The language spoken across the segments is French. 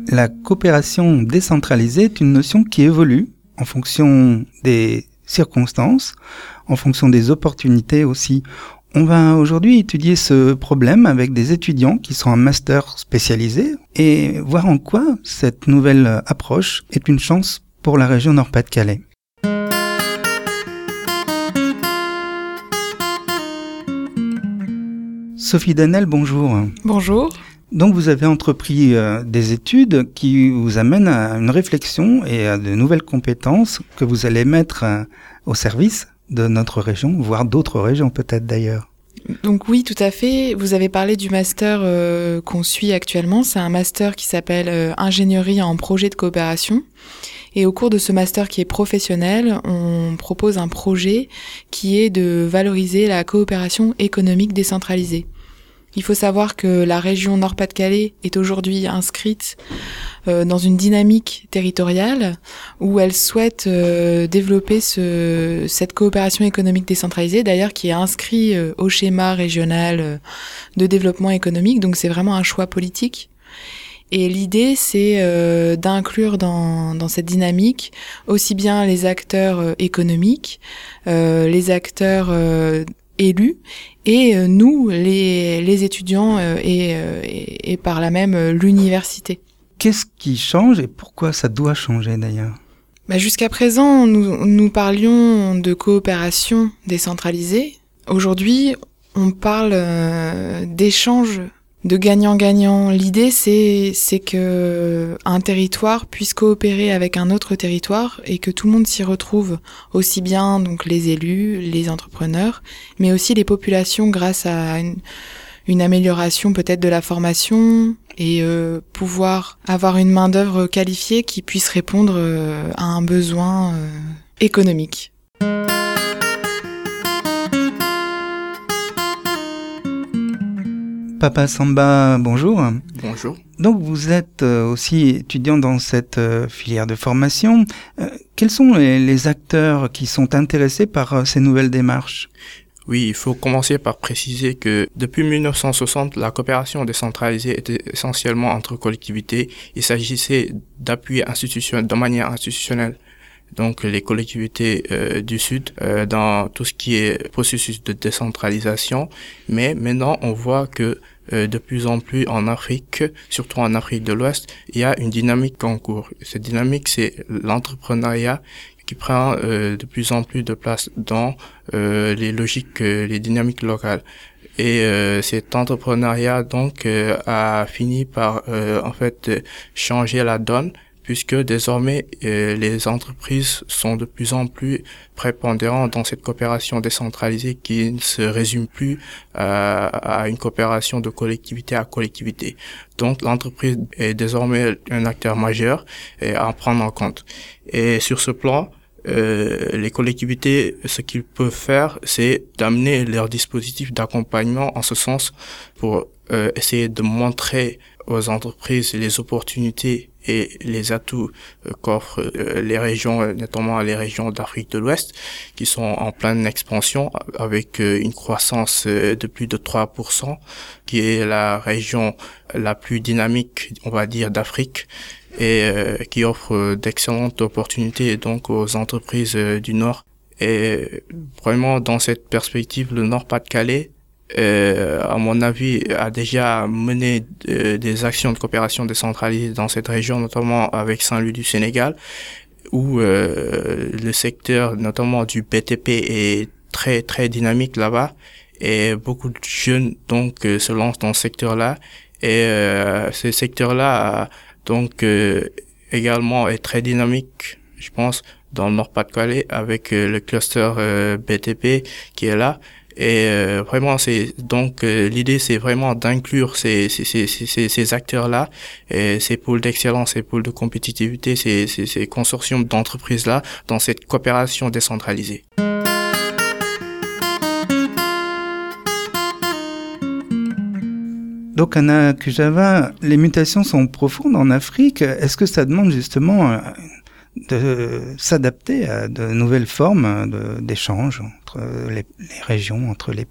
La coopération décentralisée est une notion qui évolue en fonction des circonstances, en fonction des opportunités aussi. On va aujourd'hui étudier ce problème avec des étudiants qui sont en master spécialisé et voir en quoi cette nouvelle approche est une chance pour la région Nord-Pas-de-Calais. Sophie Danel, bonjour. Bonjour. Donc vous avez entrepris des études qui vous amènent à une réflexion et à de nouvelles compétences que vous allez mettre au service de notre région, voire d'autres régions peut-être d'ailleurs. Donc oui, tout à fait. Vous avez parlé du master qu'on suit actuellement. C'est un master qui s'appelle Ingénierie en projet de coopération. Et au cours de ce master qui est professionnel, on propose un projet qui est de valoriser la coopération économique décentralisée. Il faut savoir que la région Nord-Pas-de-Calais est aujourd'hui inscrite dans une dynamique territoriale où elle souhaite développer cette coopération économique décentralisée, d'ailleurs qui est inscrit au schéma régional de développement économique, donc c'est vraiment un choix politique. Et l'idée, c'est d'inclure dans cette dynamique aussi bien les acteurs économiques, les acteurs élus, et nous, les étudiants et par là même l'université. Qu'est-ce qui change et pourquoi ça doit changer d'ailleurs ? Jusqu'à présent, nous parlions de coopération décentralisée. Aujourd'hui, on parle d'échanges de gagnant-gagnant. L'idée, c'est que un territoire puisse coopérer avec un autre territoire et que tout le monde s'y retrouve, aussi bien donc les élus, les entrepreneurs, mais aussi les populations grâce à une amélioration peut-être de la formation et pouvoir avoir une main-d'œuvre qualifiée qui puisse répondre à un besoin économique. Papa Samba, bonjour. Bonjour. Donc vous êtes aussi étudiant dans cette filière de formation. Quels sont les acteurs qui sont intéressés par ces nouvelles démarches ? Oui, il faut commencer par préciser que depuis 1960, la coopération décentralisée était essentiellement entre collectivités. Il s'agissait d'appuyer de manière institutionnelle. Donc les collectivités du Sud dans tout ce qui est processus de décentralisation. Mais maintenant, on voit que de plus en plus en Afrique, surtout en Afrique de l'Ouest, il y a une dynamique en cours. Cette dynamique, c'est l'entrepreneuriat qui prend de plus en plus de place dans les logiques, les dynamiques locales. Et cet entrepreneuriat donc a fini par en fait changer la donne, puisque désormais les entreprises sont de plus en plus prépondérantes dans cette coopération décentralisée qui ne se résume plus à une coopération de collectivité à collectivité. Donc l'entreprise est désormais un acteur majeur et à prendre en compte. Et sur ce plan, les collectivités, ce qu'ils peuvent faire, c'est d'amener leurs dispositifs d'accompagnement en ce sens pour essayer de montrer aux entreprises les opportunités et les atouts qu'offrent les régions, notamment les régions d'Afrique de l'Ouest, qui sont en pleine expansion avec une croissance de plus de 3%, qui est la région la plus dynamique, on va dire, d'Afrique, et qui offre d'excellentes opportunités donc aux entreprises du Nord. Et vraiment, dans cette perspective, le Nord-Pas-de-Calais, à mon avis, a déjà mené des actions de coopération décentralisée dans cette région, notamment avec Saint-Louis du Sénégal, où le secteur, notamment du BTP, est très très dynamique là-bas, et beaucoup de jeunes donc se lancent dans ce secteur-là, et ce secteur-là donc également est très dynamique, je pense, dans le Nord-Pas-de-Calais avec le cluster BTP qui est là. Et vraiment, c'est donc l'idée, c'est vraiment d'inclure ces acteurs-là, et ces pôles d'excellence, ces pôles de compétitivité, ces consortiums d'entreprises-là dans cette coopération décentralisée. Donc Anna Kujava, les mutations sont profondes en Afrique. Est-ce que ça demande justement de s'adapter à de nouvelles formes d'échange entre les régions, entre les pays ?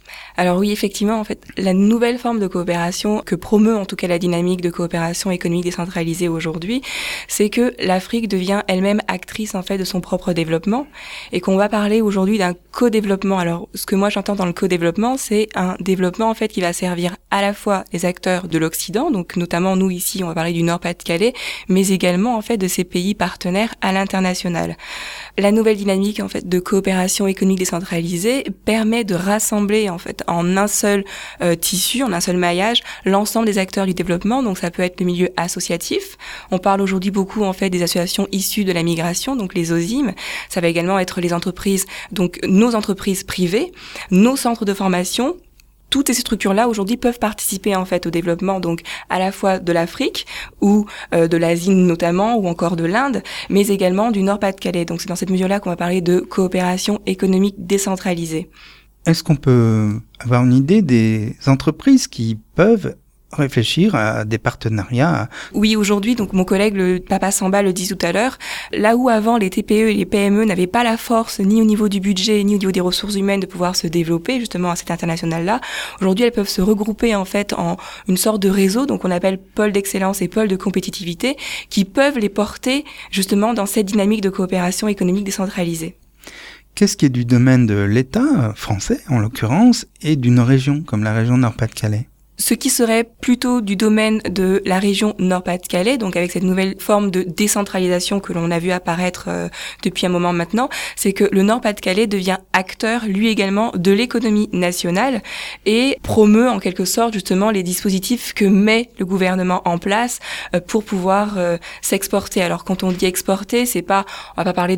Alors oui, effectivement, en fait, la nouvelle forme de coopération que promeut en tout cas la dynamique de coopération économique décentralisée aujourd'hui, c'est que l'Afrique devient elle-même actrice en fait de son propre développement et qu'on va parler aujourd'hui d'un co-développement. Alors, ce que moi j'entends dans le co-développement, c'est un développement en fait qui va servir à la fois les acteurs de l'Occident, donc notamment nous ici, on va parler du Nord-Pas-de-Calais, mais également en fait de ces pays partenaires à l'international. La nouvelle dynamique en fait de coopération économique décentralisée permet de rassembler en fait en un seul tissu, en un seul maillage, l'ensemble des acteurs du développement. Donc ça peut être le milieu associatif. On parle aujourd'hui beaucoup en fait des associations issues de la migration, donc les OSIM. Ça va également être les entreprises, donc nos entreprises privées, nos centres de formation. Toutes ces structures-là aujourd'hui peuvent participer en fait au développement donc à la fois de l'Afrique ou de l'Asie notamment ou encore de l'Inde, mais également du Nord-Pas-de-Calais. Donc c'est dans cette mesure-là qu'on va parler de coopération économique décentralisée. Est-ce qu'on peut avoir une idée des entreprises qui peuvent réfléchir à des partenariats? Oui, aujourd'hui, donc mon collègue le Papa Samba le dit tout à l'heure, là où avant les TPE et les PME n'avaient pas la force ni au niveau du budget ni au niveau des ressources humaines de pouvoir se développer justement à cet international-là, aujourd'hui elles peuvent se regrouper en fait en une sorte de réseau, donc on appelle pôle d'excellence et pôle de compétitivité, qui peuvent les porter justement dans cette dynamique de coopération économique décentralisée. Qu'est-ce qui est du domaine de l'État français en l'occurrence et d'une région comme la région Nord-Pas-de-Calais? Ce qui serait plutôt du domaine de la région Nord-Pas-de-Calais, donc avec cette nouvelle forme de décentralisation que l'on a vu apparaître depuis un moment maintenant, c'est que le Nord-Pas-de-Calais devient acteur, lui également, de l'économie nationale et promeut en quelque sorte justement les dispositifs que met le gouvernement en place pour pouvoir s'exporter. Alors quand on dit exporter, c'est pas, on va pas parler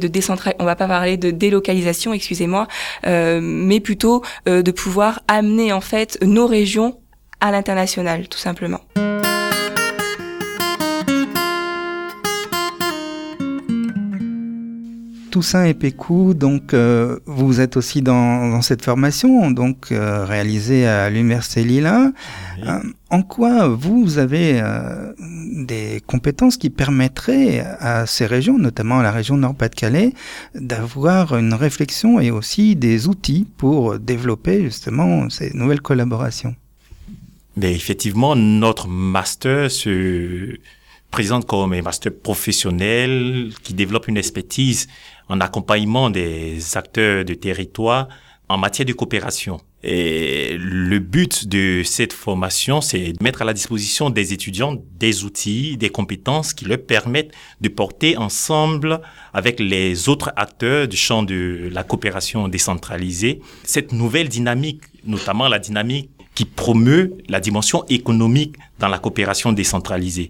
de délocalisation, excusez-moi, mais plutôt de pouvoir amener en fait nos régions à l'international, tout simplement. Toussaint et Pécou, donc vous êtes aussi dans cette formation, donc réalisée à l'Université Lille. Oui. En quoi vous avez des compétences qui permettraient à ces régions, notamment à la région Nord-Pas-de-Calais, d'avoir une réflexion et aussi des outils pour développer justement ces nouvelles collaborations? Mais effectivement, notre master se présente comme un master professionnel qui développe une expertise en accompagnement des acteurs de territoire en matière de coopération. Et le but de cette formation, c'est de mettre à la disposition des étudiants des outils, des compétences qui leur permettent de porter ensemble avec les autres acteurs du champ de la coopération décentralisée cette nouvelle dynamique, notamment la dynamique qui promeut la dimension économique dans la coopération décentralisée.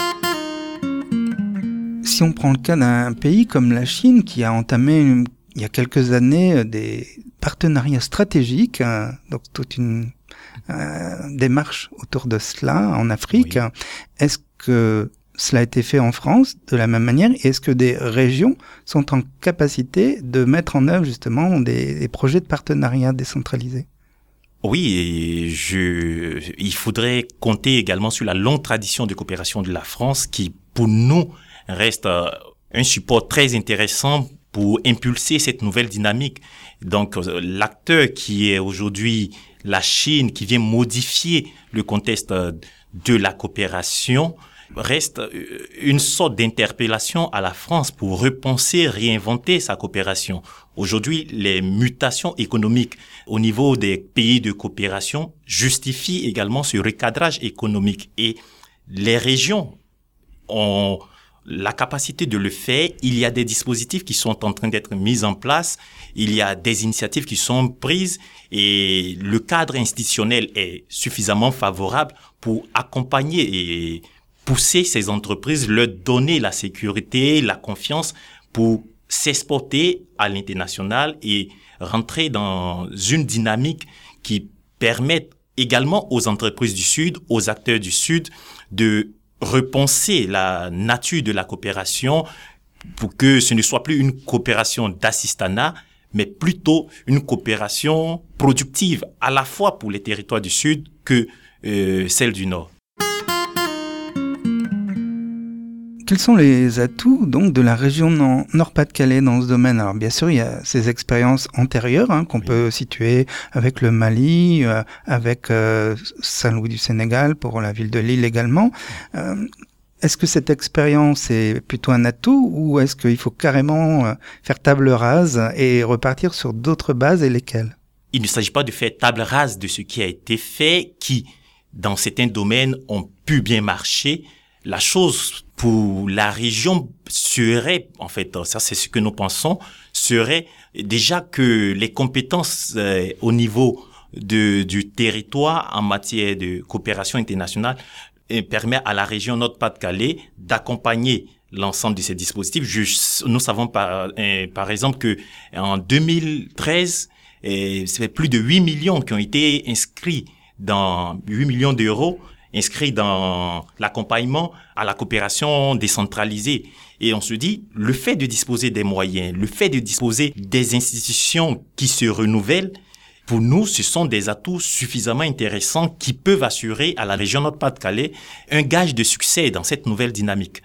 Si on prend le cas d'un pays comme la Chine qui a entamé il y a quelques années des partenariats stratégiques, donc toute une démarche autour de cela en Afrique, oui. Est-ce que cela a été fait en France de la même manière? Et est-ce que des régions sont en capacité de mettre en œuvre justement des projets de partenariat décentralisés? Oui, il faudrait compter également sur la longue tradition de coopération de la France qui, pour nous, reste un support très intéressant pour impulser cette nouvelle dynamique. Donc, l'acteur qui est aujourd'hui la Chine, qui vient modifier le contexte de la coopération, reste une sorte d'interpellation à la France pour repenser, réinventer sa coopération. Aujourd'hui, les mutations économiques au niveau des pays de coopération justifient également ce recadrage économique. Et les régions ont la capacité de le faire. Il y a des dispositifs qui sont en train d'être mis en place. Il y a des initiatives qui sont prises et le cadre institutionnel est suffisamment favorable pour accompagner et pousser ces entreprises, leur donner la sécurité, la confiance pour s'exporter à l'international et rentrer dans une dynamique qui permette également aux entreprises du Sud, aux acteurs du Sud de repenser la nature de la coopération pour que ce ne soit plus une coopération d'assistanat, mais plutôt une coopération productive à la fois pour les territoires du Sud que celle du Nord. Quels sont les atouts donc de la région Nord-Pas-de-Calais dans ce domaine? Alors bien sûr, il y a ces expériences antérieures qu'on peut situer avec le Mali, avec Saint-Louis du Sénégal pour la ville de Lille également. Est-ce que cette expérience est plutôt un atout ou est-ce qu'il faut carrément faire table rase et repartir sur d'autres bases et lesquelles? Il ne s'agit pas de faire table rase de ce qui a été fait, qui, dans certains domaines, ont pu bien marcher. La chose pour la région serait, en fait, ça c'est ce que nous pensons, serait déjà que les compétences au niveau du territoire en matière de coopération internationale permet à la région Nord-Pas-de-Calais d'accompagner l'ensemble de ces dispositifs. Nous savons par exemple que en 2013, c'est plus de 8 millions qui ont été inscrits 8 millions d'euros inscrits dans l'accompagnement à la coopération décentralisée. Et on se dit, le fait de disposer des moyens, le fait de disposer des institutions qui se renouvellent, pour nous, ce sont des atouts suffisamment intéressants qui peuvent assurer à la région Nord-Pas-de-Calais un gage de succès dans cette nouvelle dynamique.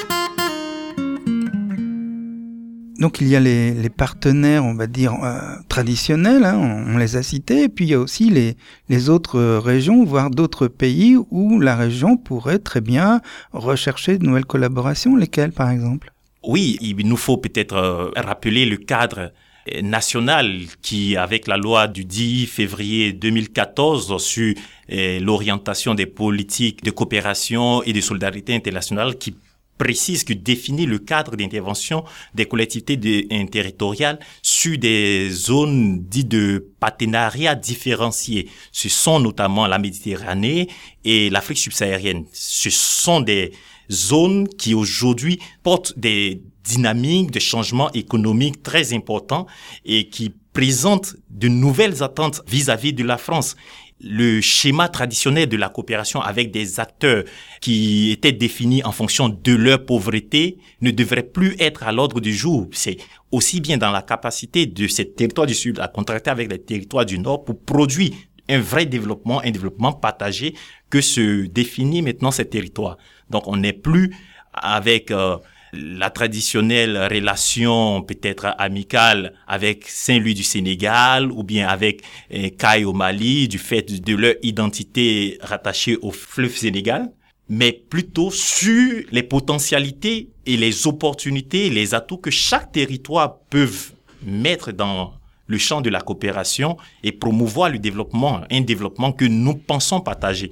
Donc il y a les partenaires, on va dire, traditionnels, on les a cités, et puis il y a aussi les autres régions, voire d'autres pays où la région pourrait très bien rechercher de nouvelles collaborations. Lesquelles, par exemple? Oui, il nous faut peut-être rappeler le cadre national qui, avec la loi du 10 février 2014 sur l'orientation des politiques de coopération et de solidarité internationale, qui précise, qui définit le cadre d'intervention des collectivités territoriales sur des zones dites de partenariat différenciés. Ce sont notamment la Méditerranée et l'Afrique subsaharienne. Ce sont des zones qui aujourd'hui portent des dynamiques de changement économique très importants et qui présentent de nouvelles attentes vis-à-vis de la France. Le schéma traditionnel de la coopération avec des acteurs qui étaient définis en fonction de leur pauvreté ne devrait plus être à l'ordre du jour. C'est aussi bien dans la capacité de ces territoires du Sud à contracter avec les territoires du Nord pour produire un vrai développement, un développement partagé que se définit maintenant ces territoires. Donc on n'est plus avec la traditionnelle relation peut-être amicale avec Saint-Louis du Sénégal ou bien avec Caille au Mali du fait de leur identité rattachée au fleuve Sénégal, mais plutôt sur les potentialités et les opportunités, les atouts que chaque territoire peut mettre dans le champ de la coopération et promouvoir le développement, un développement que nous pensons partager.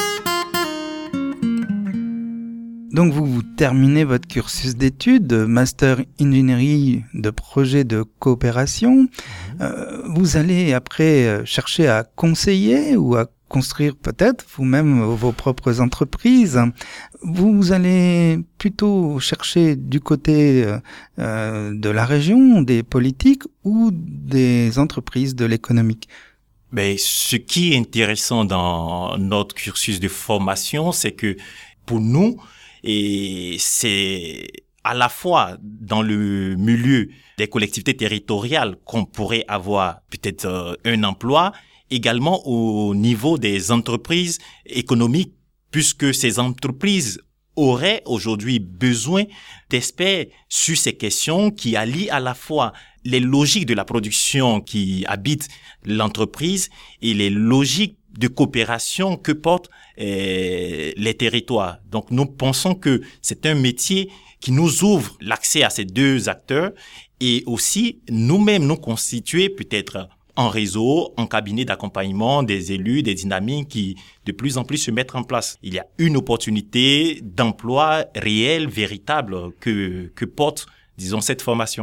Donc vous terminez votre cursus d'études, master ingénierie de projet de coopération. Vous allez après chercher à conseiller ou à construire peut-être vous-même vos propres entreprises. Vous allez plutôt chercher du côté de la région, des politiques ou des entreprises de l'économique. Ben, ce qui est intéressant dans notre cursus de formation, c'est que pour nous, et c'est à la fois dans le milieu des collectivités territoriales qu'on pourrait avoir peut-être un emploi, également au niveau des entreprises économiques, puisque ces entreprises auraient aujourd'hui besoin d'experts sur ces questions qui allient à la fois les logiques de la production qui habitent l'entreprise et les logiques de coopération que portent les territoires. Donc, nous pensons que c'est un métier qui nous ouvre l'accès à ces deux acteurs et aussi nous-mêmes nous constituer peut-être en réseau, en cabinet d'accompagnement des élus, des dynamiques qui de plus en plus se mettent en place. Il y a une opportunité d'emploi réelle, véritable que porte, disons, cette formation.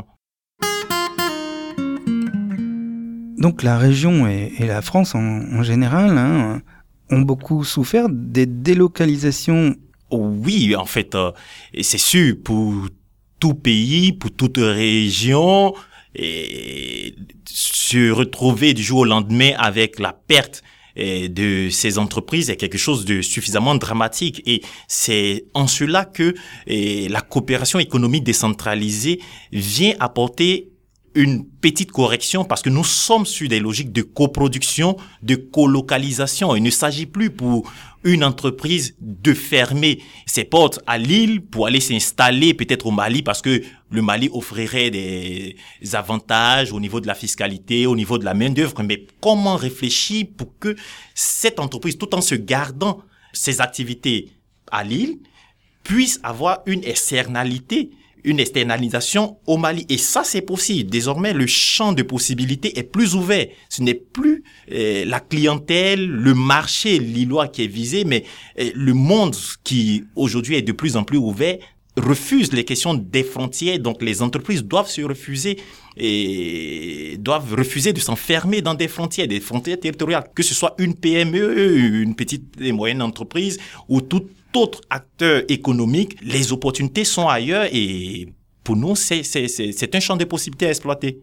Donc la région et la France en général ont beaucoup souffert des délocalisations. Oui, en fait, c'est sûr, pour tout pays, pour toute région, et se retrouver du jour au lendemain avec la perte de ces entreprises est quelque chose de suffisamment dramatique. Et c'est en cela que la coopération économique décentralisée vient apporter une petite correction parce que nous sommes sur des logiques de coproduction, de colocalisation. Il ne s'agit plus pour une entreprise de fermer ses portes à Lille pour aller s'installer peut-être au Mali parce que le Mali offrirait des avantages au niveau de la fiscalité, au niveau de la main-d'œuvre. Mais comment réfléchir pour que cette entreprise, tout en se gardant ses activités à Lille, puisse avoir une externalisation au Mali. Et ça, c'est possible. Désormais, le champ de possibilités est plus ouvert. Ce n'est plus la clientèle, le marché lillois qui est visé, mais le monde qui, aujourd'hui, est de plus en plus ouvert, refuse les questions des frontières. Donc, les entreprises doivent refuser de s'enfermer dans des frontières territoriales, que ce soit une PME, une petite et moyenne entreprise ou tout autre acteur économique. Les opportunités sont ailleurs et pour nous, c'est un champ de possibilités à exploiter.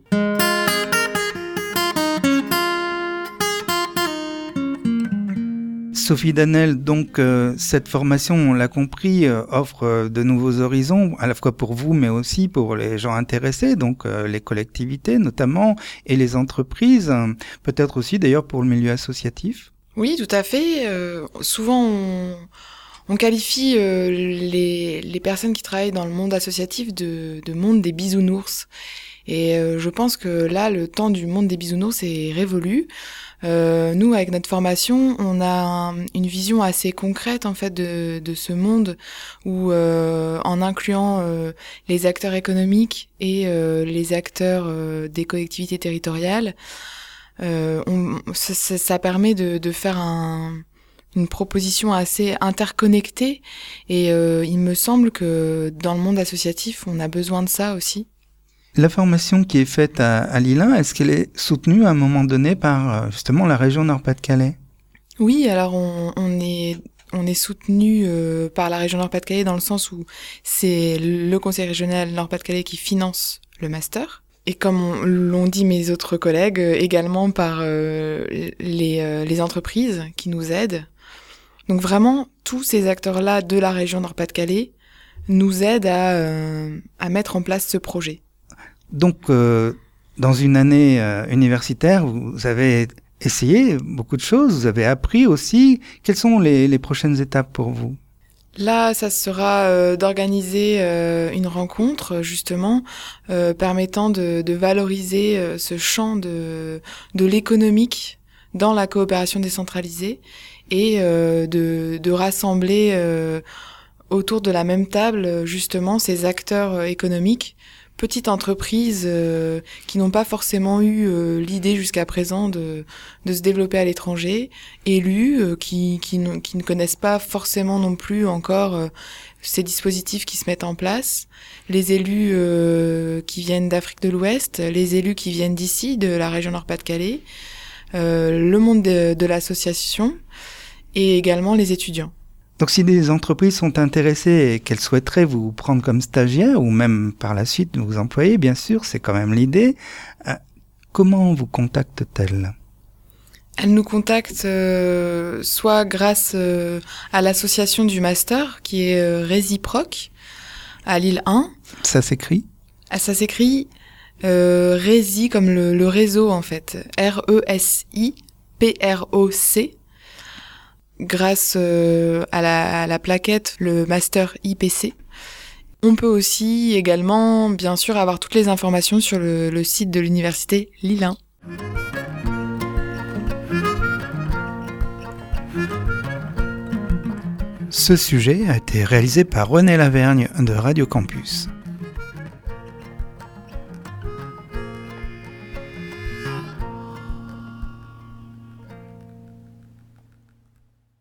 Sophie Danel, donc cette formation, on l'a compris, offre de nouveaux horizons, à la fois pour vous, mais aussi pour les gens intéressés, donc les collectivités notamment, et les entreprises, peut-être aussi d'ailleurs pour le milieu associatif. Oui, tout à fait. Souvent, on qualifie les personnes qui travaillent dans le monde associatif de monde des bisounours. Et je pense que là, le temps du monde des bisounours est révolu. Nous, avec notre formation, on a une vision assez concrète en fait de ce monde où, en incluant les acteurs économiques et les acteurs des collectivités territoriales, ça permet de faire une proposition assez interconnectée. Et il me semble que dans le monde associatif, on a besoin de ça aussi. La formation qui est faite à Lille 1, est-ce qu'elle est soutenue à un moment donné par justement la région Nord-Pas-de-Calais ? Oui, alors on est soutenu par la région Nord-Pas-de-Calais dans le sens où c'est le conseil régional Nord-Pas-de-Calais qui finance le master. Et comme l'ont dit mes autres collègues, également par les entreprises qui nous aident. Donc vraiment, tous ces acteurs-là de la région Nord-Pas-de-Calais nous aident à mettre en place ce projet. Donc, dans une année universitaire, vous avez essayé beaucoup de choses, vous avez appris aussi. Quelles sont les prochaines étapes pour vous ? Là, ça sera d'organiser une rencontre, justement, permettant de valoriser ce champ de l'économique dans la coopération décentralisée et de rassembler autour de la même table, justement, ces acteurs économiques, petites entreprises qui n'ont pas forcément eu l'idée jusqu'à présent de se développer à l'étranger, élus qui ne connaissent pas forcément non plus encore ces dispositifs qui se mettent en place, les élus qui viennent d'Afrique de l'Ouest, les élus qui viennent d'ici, de la région Nord-Pas-de-Calais, le monde de l'association et également les étudiants. Donc si des entreprises sont intéressées et qu'elles souhaiteraient vous prendre comme stagiaire ou même par la suite vous employer, bien sûr, c'est quand même l'idée, comment vous contactent-elles ? Elles nous contactent soit grâce à l'association du master qui est Réciproque à Lille 1. Ça s'écrit ? Ça s'écrit Rési comme le réseau en fait, RESIPROC. Grâce à la plaquette, le master IPC. On peut aussi également, bien sûr, avoir toutes les informations sur le site de l'université Lille 1. Ce sujet a été réalisé par René Lavergne de Radio Campus.